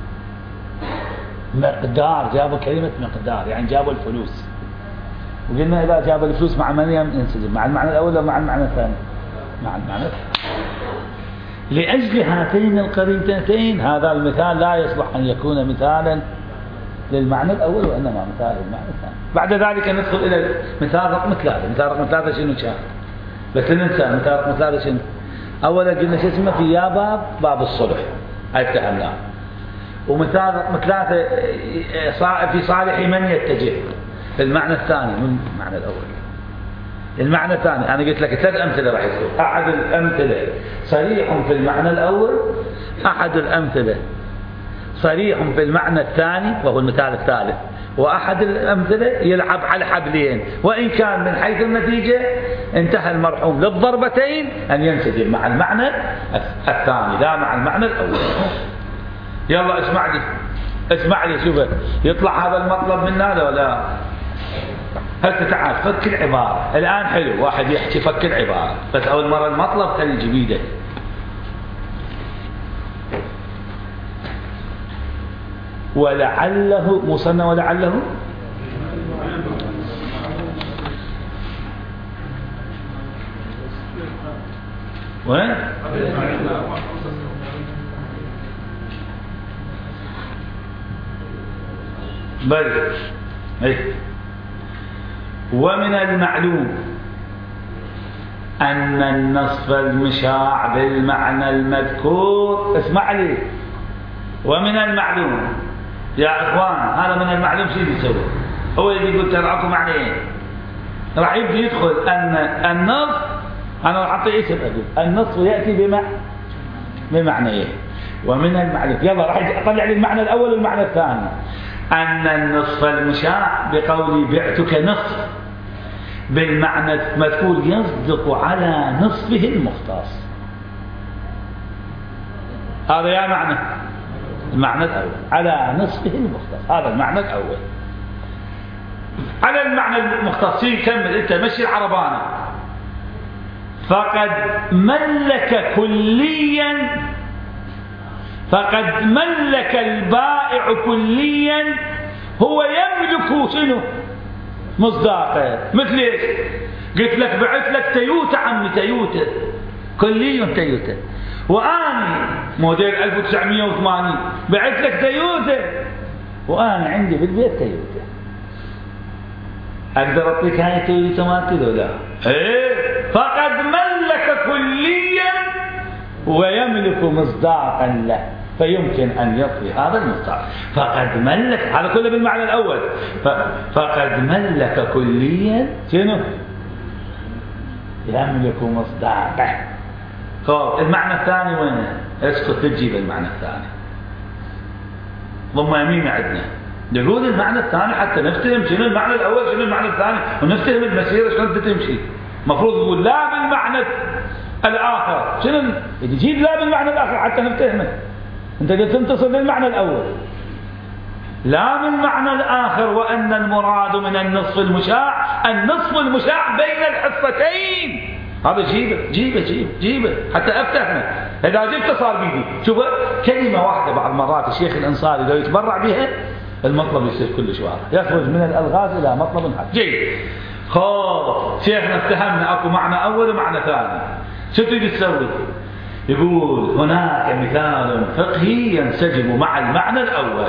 مقدار، جابوا كلمة مقدار يعني جابوا الفلوس. وقلنا إذا جاب الفلوس مع من ينسجم؟ مع المعنى الأول ومع المعنى الثاني؟ مع المعنى الثاني. لأجل هاتين القرينتين هذا المثال لا يصلح أن يكون مثالا للمعنى الأول وإنما مثال للمعنى الثاني. بعد ذلك ندخل إلى مثال رقم ثلاثة. مثال رقم ثلاثة شنو كان؟ بس ننسى مثال رقم ثلاثة شنو؟ أولا قلنا شو اسمه في يا باب باب الصلح، هاي فهمناه. ومثال رقم ثلاثة في صالح من يتجه، المعنى الثاني من المعنى الأول. المعنى الثاني أنا قلت لك ثلاث أمثلة راح يصير. أحد الأمثلة صريح في المعنى الأول، أحد الأمثلة صريح في المعنى الثاني وهو المثال الثالث، وأحد الأمثلة يلعب على حبلين، وإن كان من حيث النتيجة انتهى المرحوم للضربتين أن ينسجم مع المعنى الثاني لا مع المعنى الأول. يلا اسمع لي اسمع لي شوف يطلع هذا المطلب من هذا ولا هسه تعال فك العبارة الآن. حلو واحد يحكي فك العبارة، بس أول مرة المطلب خلي جديدة. ولعله مصنى ولعله وين بل ايه ومن المعلوم أن النصف المشاع بالمعنى المذكور. اسمع لي، ومن المعلوم يا إخوان، هذا من المعلوم شو يسوي؟ هو اللي يقول ترى معنى ايه؟ راح يبدي يدخل أن النصف، أنا راح أعطي اسم أقول النصف يأتي بمعنى بمعنى ايه؟ ومن المعلوم يلا راح أطلع لي المعنى الأول والمعنى الثاني. أن النصف المشاع بقولي بعتك نصف بالمعنى المذكور يصدق على نصفه المختص. هذا يا معنى المعنى الأول على نصفه المختص، هذا المعنى الأول. على المعنى المختص كمل أنت مشي العربانة. فقد ملك كليا فقد ملك البائع كليا، هو يملك شنو؟ مصداقه. مثل ايش؟ قلت لك بعت لك تيوتا عمي تيوتا كلي تيوتا، وأنا موديل ألف وتسعمئة وثمانين بعت لك تيوتا وأنا عندي بالبيت تيوتا. أقدر أعطيك هاي تيوتا مالتي ولا لا؟ إيه فقد ملك كليا ويملك مصداقا له، فيمكن أن يطفي هذا المصداق. فقد ملك، هذا كله بالمعنى الأول. فقد ملك كليا شنو؟ يملك مصداقه. طيب المعنى الثاني وين؟ اسكت تجيب المعنى الثاني. ضم يمين عندنا نقول المعنى الثاني حتى نفتهم شنو المعنى الأول شنو المعنى الثاني ونفتهم المسيرة شلون تمشي. المفروض نقول لا بالمعنى الآخر شنو يجيب لا بالمعنى الآخر حتى نفتهمه. أنت قلت انتصر للمعنى الأول لا بالمعنى الآخر، وأن المراد من النصف المشاع النصف المشاع بين الحصتين. هذا جيبه جيبه جيبه جيبه حتى أفتهمه. إذا جبت صار بيدي. شوف كلمة واحدة بعض مرات الشيخ الأنصاري لو يتبرع بها المطلب يصير كلش واضح، يخرج من الألغاز إلى مطلب حق. جيد خلاص شيخنا افتهمنا أكو معنى أول ومعنى ثاني. شو تريد تسوي؟ يقول هناك مثال فقهي ينسجم مع المعنى الأول،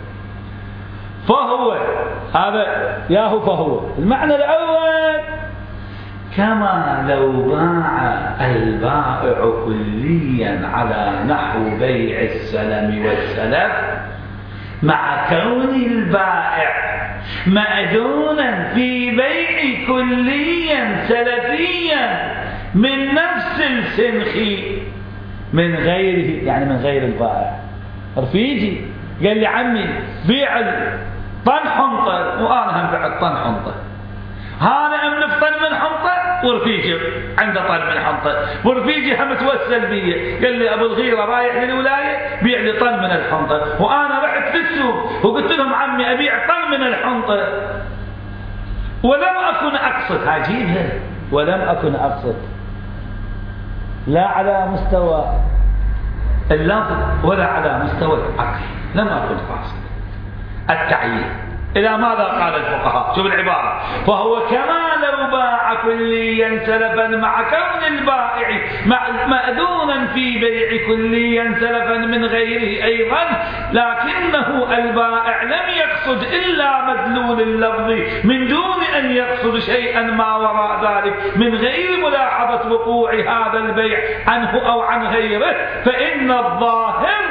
فهو هذا ياهو فهو المعنى الأول كما لو باع البائع كليا على نحو بيع السلم والسلف، مع كون البائع مأذونا في بيع كليا سلفيا من نفس السنخ من غيره، يعني من غير البائع. رفيجي قال لي عمي بيع طن حنطة وأنا هم بعت طن حنطة، هذا أملك طن من حنطة ورفيجي عنده طن من حنطة، ورفيجي هم توسل بي قال لي أبو الغيرة رايح للولاية بيع لي طن من الحنطة، وأنا رحت في السوق وقلت لهم عمي أبيع طن من الحنطة ولم أكن أقصد هجيبها ولم أكن أقصد لا على مستوى اللفظ ولا على مستوى العقل، لم أكن قاصد التعيين. إلى ماذا قال الفقهاء؟ شوف العبارة، فهو كما لو باع كليا سلفا مع كون البائع مأذونا في بيع كليا سلفا من غيره أيضا، لكنه البائع لم يقصد إلا مدلول اللفظ من دون أن يقصد شيئا ما وراء ذلك من غير ملاحظة وقوع هذا البيع عنه أو عن غيره، فإن الظاهر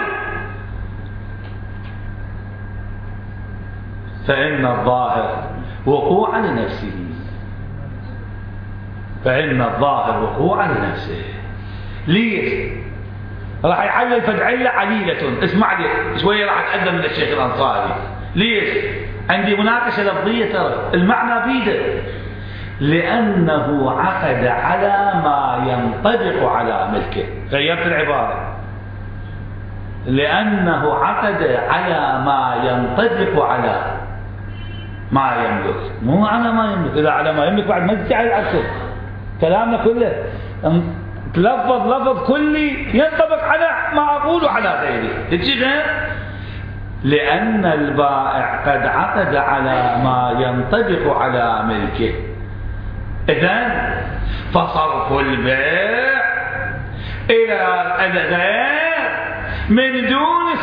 فإن الظاهر وقوع لنفسه فإن الظاهر وقوع لنفسه. ليش؟ راح يعلل فدعلة عليلة. اسمع لي شوية راح أتقدم من الشيخ الأنصاري. ليش؟ عندي مناقشة لفظية ترى المعنى بيده. لأنه عقد على ما ينطبق على ملكه. غيرت العبارة. لأنه عقد على ما ينطبق على ما يملك، مو على ما يملك. إذا على ما يملك بعد ما تجعل العكس. كلامنا كله تلفظ لفظ كلي ينطبق على ما أقول على غيري. تجي غير لأن البائع قد عقد على ما ينطبق على ملكه. إذن فصرف البيع إلى الغير من دون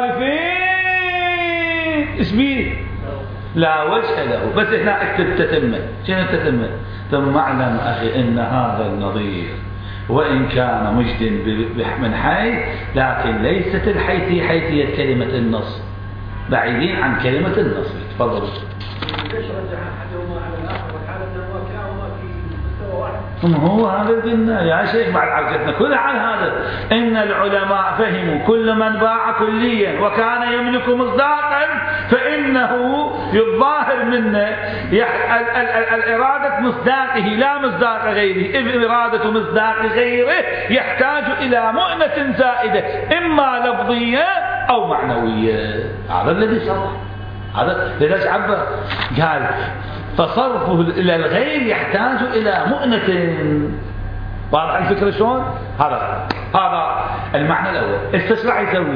صارفين اسميه لا وجه له. بس هنا اكتب تتمة. شنو تتمة؟ ثم اعلم أخي إن هذا النظير وإن كان مجد من حيث، لكن ليست الحيثية حيثية كلمة النص، بعيدين عن كلمة النص. تفضلوا. ليش رجع أحدهما على الآخر وحالة وكلاهما في مستوى واحد؟ هو هذا قلنا يا شيخ بعد عرفتنا كلها عن هذا. إن العلماء فهموا كل من باع كليا وكان يملك مصداقا فإنه يظاهر منه الإرادة مصداقه لا مصداق غيره، إذ إرادة مصداق غيره يحتاج إلى مؤنة زائدة إما لفظية أو معنوية. هذا الذي صرح. هذا لذلك عبر قال فصرفه إلى الغير يحتاج إلى مؤنة. واضح الفكرة شلون؟ هذا هذا المعنى الأول. استشرع يسوي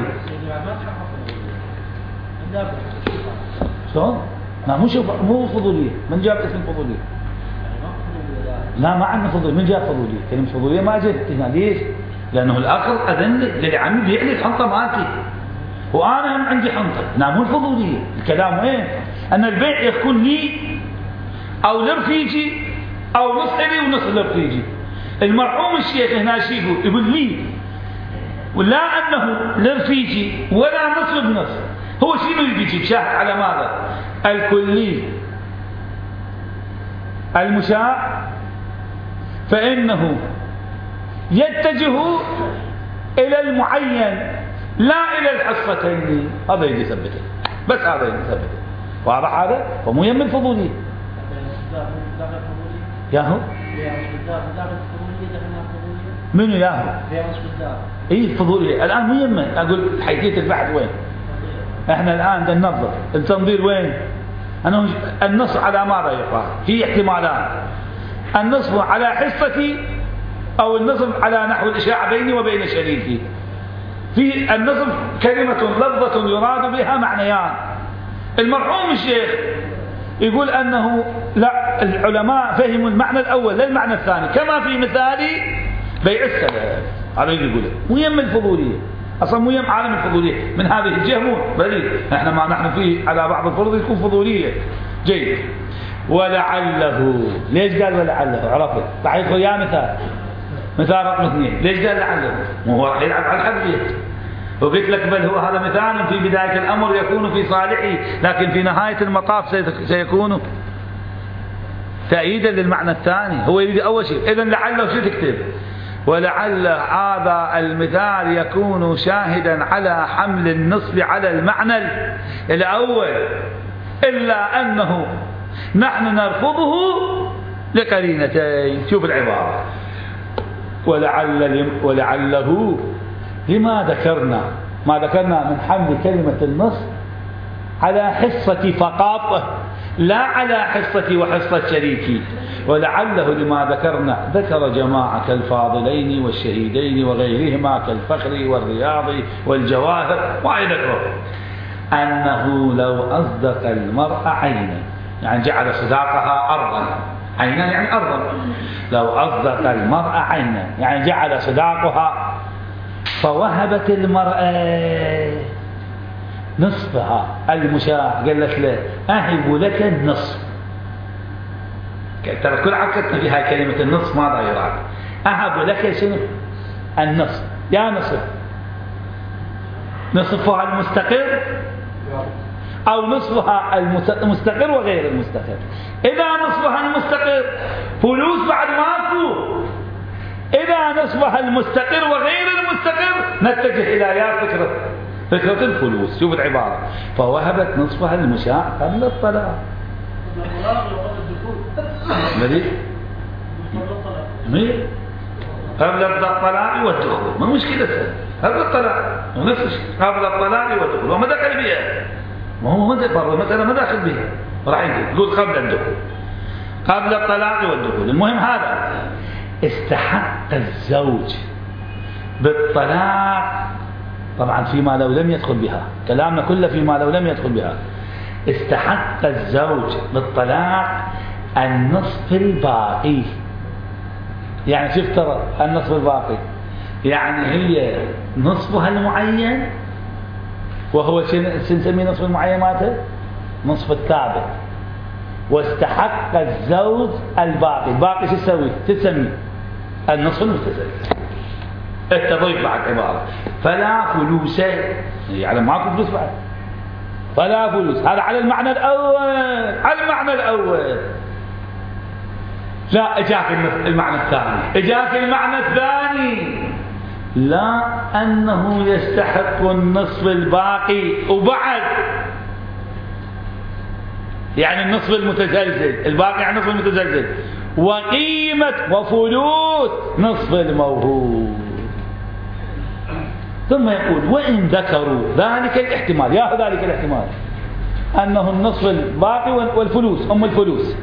شلون؟ لا مو شوف مو فضولية. من جاب اسم فضولية؟ لا ما عندنا فضولية. من جاب فضولية؟ كلمة فضولية ما جت هنا. ليش؟ لأنه الآخر أذن لي عمي بيع لي الحنطة مالتي وأنا هم عندي حنطة. لا مو الفضولية. الكلام وين؟ أن البيع يكون لي أو لرفيجي أو نص لي ونص لرفيجي. المرحوم الشيخ هنا شي يقول؟ يقول لي ولا أنه لرفيجي ولا نص بنص. هو شنو يجيب شاهد على ماذا؟ الكلي المشاع فإنه يتجه إلى المعين لا إلى الحصتين. هذا يجي يثبته. بس هذا يجي يثبته. واضح هذا؟ فمو يم الفضولي. ياهو منو ياهو؟ اي الفضولية الآن مو يم. أقول حيثية البحث وين؟ احنا الآن بدنا ننظر التنظير وين؟ أنه النص على ماذا يقال؟ في احتمالات. النصف على حصتي أو النصف على نحو الإشاعة بيني وبين شريكي. في النصف كلمة لفظة يراد بها معنيان. المرحوم الشيخ يقول أنه لا العلماء فهموا المعنى الأول لا المعنى الثاني كما في مثال بيع السلام. هذا يقول مو يم الفضولية. أصلا مو يم عالم الفضولية من هذه الجهة مو بريد. احنا ما نحن فيه على بعض الفروض يكون فضولية. جيد. ولعله. ليش قال ولعله؟ عرفت راح يدخل يا مثال مثال رقم اثنين. ليش قال لعله؟ مو هو راح يلعب على الحديث. وقلت لك بل هو هذا مثال في بداية الأمر يكون في صالحه لكن في نهاية المطاف سيكون تأييدا للمعنى الثاني. هو يريد أول شيء. إذن لعله شو تكتب؟ ولعل هذا المثال يكون شاهدا على حمل النصب على المعنى الأول إلا أنه نحن نرفضه لقرينتين. شوف العبارة. ولعل ولعله لما ذكرنا ما ذكرنا من حمل كلمة النص على حصتي فقط لا على حصتي وحصة شريكي. ولعله لما ذكرنا ذكر جماعة الفاضلين والشهيدين وغيرهما كالفخر والرياض والجواهر وأي ذكره أنه لو أصدق المرأة عينا يعني جعل صداقها أرضا. عينا يعني أرضا. لو أصدق المرأة عينا يعني جعل صداقها فوهبت المرأة نصفها المشاع قالت له أهب لك النصف. ترى كل عقدنا في هاي كلمة النصف ماذا يراد؟ أهب لك شنو؟ النصف. يا نصف نصفها المستقر أو نصفها المستقر وغير المستقر. إذا نصفها المستقر فلوس بعد ماكو إذا نصفها المستقر وغير المستقر نتجه إلى يا فكرة فكرة الفلوس. شوف العبارة، فوهبت نصفها المشاع قبل الطلاق. الذي قبل الطلاق والدخول ما مشكلة، قبل الطلاق ونفس الشيء قبل الطلاق والدخول وما دخل بها، ما هو ما دخل مثلا ما داخل بها راح يقول قبل الدخول قبل الطلاق والدخول. المهم هذا استحق الزوج بالطلاق، طبعا فيما لو لم يدخل بها، كلامنا كله فيما لو لم يدخل بها. استحق الزوج بالطلاق النصف الباقي. يعني شوف ترى النصف الباقي يعني هي نصفها المعين، وهو شو نسميه نصف المعين مالته؟ نصف الثابت. واستحق الزوج الباقي. الباقي شو تسوي؟ تسمي النصف المتزلزل. التضيف بعد عبارة فلا فلوس، يعني ماكو فلوس بعد، فلا فلوس. هذا على المعنى الأول، على المعنى الأول. لا اجاك المعنى الثاني، اجاك المعنى الثاني لا أنه يستحق النصف الباقي وبعد، يعني النصف المتزلزل الباقي يعني النصف المتزلزل وقيمة وفلوس نصف الموهوب. ثم يقول وإن ذكروا ذلك الاحتمال، يا ذلك الاحتمال أنه النصف الباقي والفلوس أم الفلوس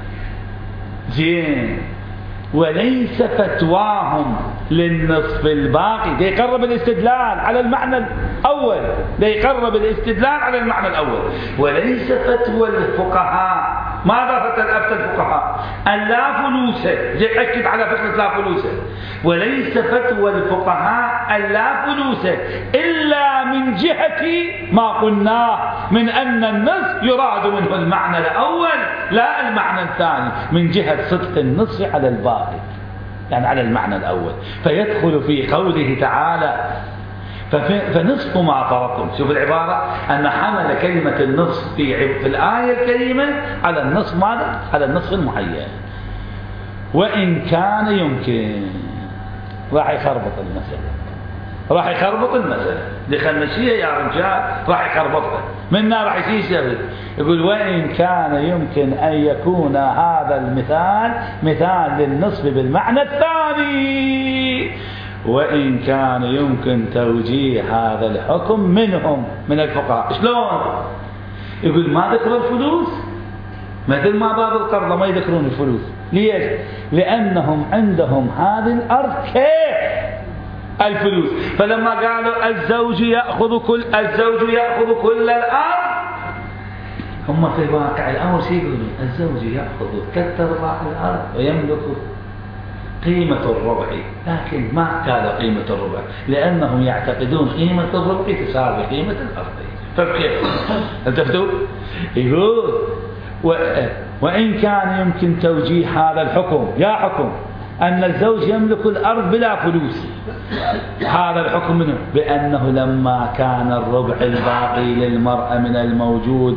زين، وليس فتواهم للنصف الباقي. ده يقرب الاستدلال على المعنى الأول، ده يقرب الاستدلال على المعنى الأول. وليس فتوى الفقهاء، ماذا فتى الفقهاء؟ أن لا فلوس، يأكد على فكرة لا فلوس. وليس فتوى الفقهاء أن لا فلوس إلا من جهة ما قلناه من أن النصف يراد منه المعنى الأول لا المعنى الثاني، من جهة صدق النصف على الباقي، يعني على المعنى الأول. فيدخل في قوله تعالى فنصف ما فرضتم. شوف العبارة أن حمل كلمة النصف في, في الآية الكريمة على النصف ماذا؟ على النصف المعين. وإن كان يمكن، راح يخربط المسألة، راح يخربط المسألة لخمسية يا رجال، راح يخربطها منا، راح يسير. يقول وإن كان يمكن أن يكون هذا المثال مثال للنصف بالمعنى الثاني، وإن كان يمكن توجيه هذا الحكم منهم من الفقهاء. شلون؟ يقول ما ذكر الفلوس مثل ما باب القرض ما يذكرون الفلوس. ليش؟ لأنهم عندهم هذه الأرض كيف الفلوس، فلما قالوا الزوج يأخذ كل الزوج يأخذ كل الأرض، هم في واقع الأمر شيء يقولون الزوج يأخذ ثلاث أرباع الأرض ويملك قيمة الربع، لكن ما قال قيمة الربع لأنهم يعتقدون قيمة الربع تساوي قيمة الأرض. فكيف التفتوا؟ يقول وإن كان يمكن توجيه هذا الحكم، يا حكم أن الزوج يملك الأرض بلا فلوس، هذا الحكم منه بأنه لما كان الربع الباقي للمرأة من الموجود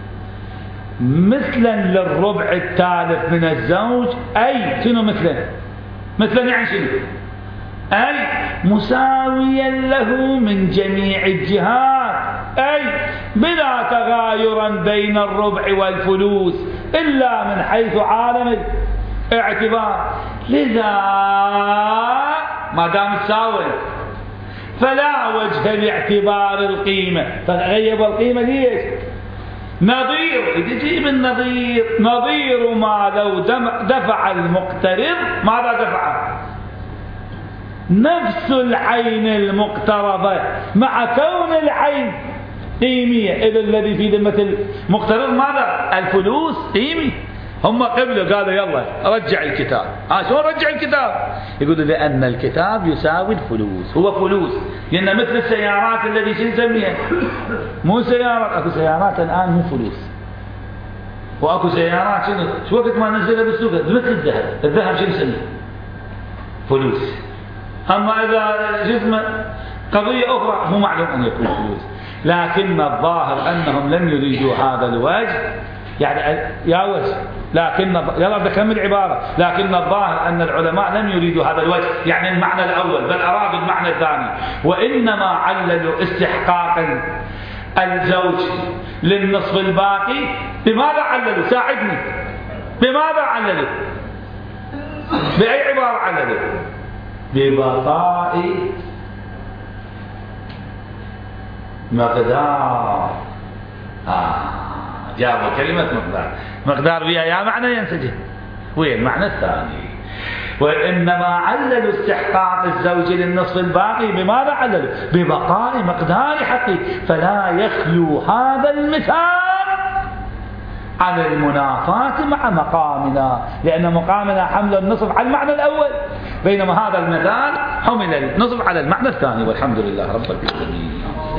مثلا للربع الثالث من الزوج، أي شنو مثلا؟ مثلا يعني شنو؟ أي مساويا له من جميع الجهات، أي بلا تغايرا بين الربع والفلوس إلا من حيث عالم الاعتبار. لذا ما دام تساوي فلا وجه لاعتبار القيمة، فغيب القيمة ليش؟ نظير، تجيب النظير، نظير ما لو دفع المقترض ماذا دفع؟ نفس العين المقترضة مع كون العين قيمية، إذا الذي في ذمة المقترض ماذا؟ الفلوس قيمي. هم قبلوا قالوا يلا رجع الكتاب. آه شو رجع الكتاب؟ يقولوا لأن الكتاب يساوي الفلوس، هو فلوس، لأن مثل السيارات الذي شو نسميها؟ مو سيارات، أكو سيارات الآن مو فلوس، وأكو سيارات شنو؟ شو وقت ما نزلها بالسوق مثل الذهب، الذهب شو نسميه؟ فلوس. أما إذا جسم قضية أخرى مو معلوم أن يكون فلوس، لكن الظاهر أنهم لم يريدوا هذا الوجه، يعني يا وجه لكن يلا بدي أكمل العبارة. لكن الظاهر أن العلماء لم يريدوا هذا الوجه، يعني المعنى الأول، بل أرادوا المعنى الثاني، وإنما عللوا استحقاق الزوج للنصف الباقي. بماذا عللوا؟ ساعدني، بماذا عللوا؟ بأي عبارة عللوا؟ ببقاء مقدار. آه جابوا كلمة مقدار، مقدار بها يا معنى ينسجم، وين المعنى الثاني؟ وإنما عللوا استحقاق الزوج للنصف الباقي. بماذا عللوا؟ ببقاء مقدار حقه، فلا يخلو هذا المثال عن المنافاة مع مقامنا، لأن مقامنا حمل النصف على المعنى الأول، بينما هذا المثال حمل النصف على المعنى الثاني. والحمد لله رب العالمين.